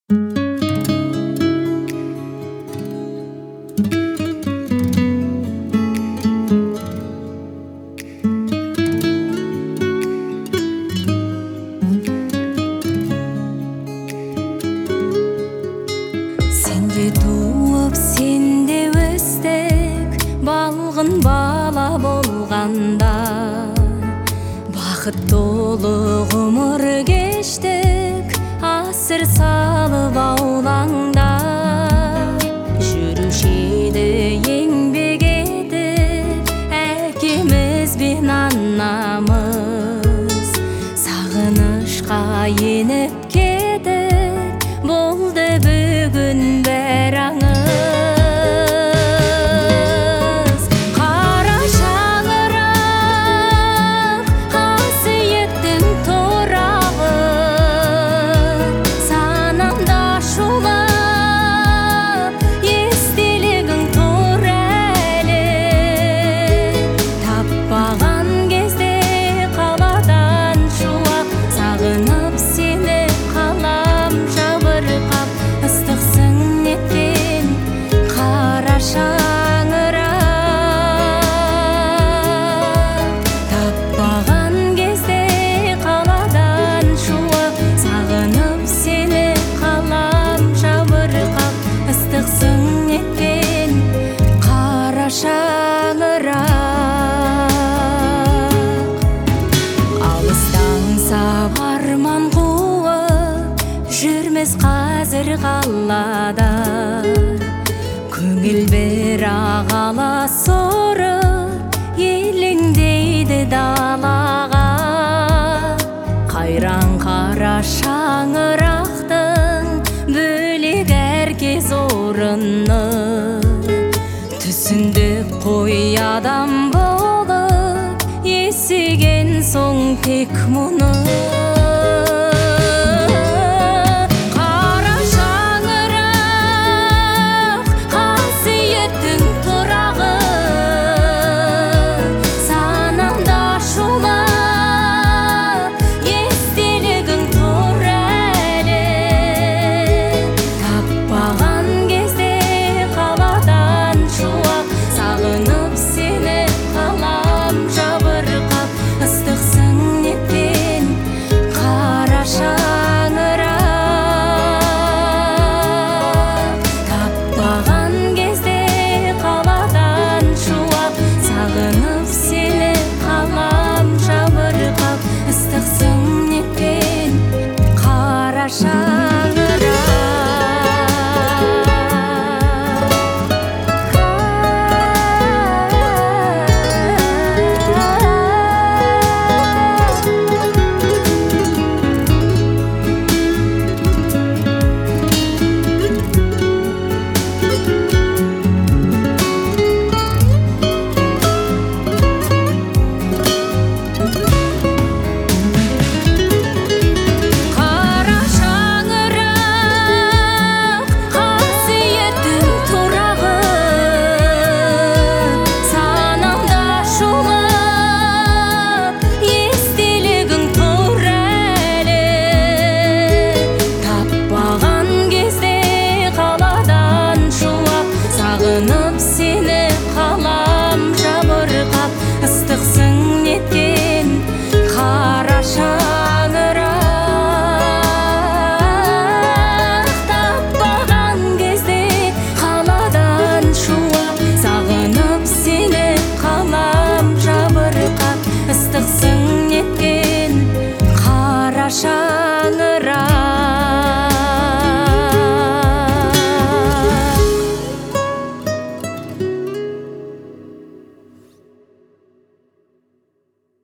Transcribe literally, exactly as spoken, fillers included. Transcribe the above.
Сенде туып, сенде өстік, балғын бала болғанда, бақыт толы ғұмыр кештік, асыр салып аулаңда. Жүрушеді еңбек етіп, әкеміз бен анамыз, сағынышқа еніп кетіп, болды бүгін бәр аңыз. Қара шаңырақ қасиеттің торағы, санамда шулап естелігің тұр әлі. Таппаған кезде қаладан шуақ, сағынып сені қалам жабырқап, ыстықсың неткен қара шаңырақ. Таппаған кезде қаладан шуақ, сағынып сені қалам жабырқап, ыстықсың неткен қара шаңырақ. Алыстан сапарман қуып жүрміз қазір қалада, көңіл бір ағала сорып елеңдейді далаға. Қайран қара шаңырақтың бөлек әркез орыны, түсіндік қой адам болып есеген соң тек мұны.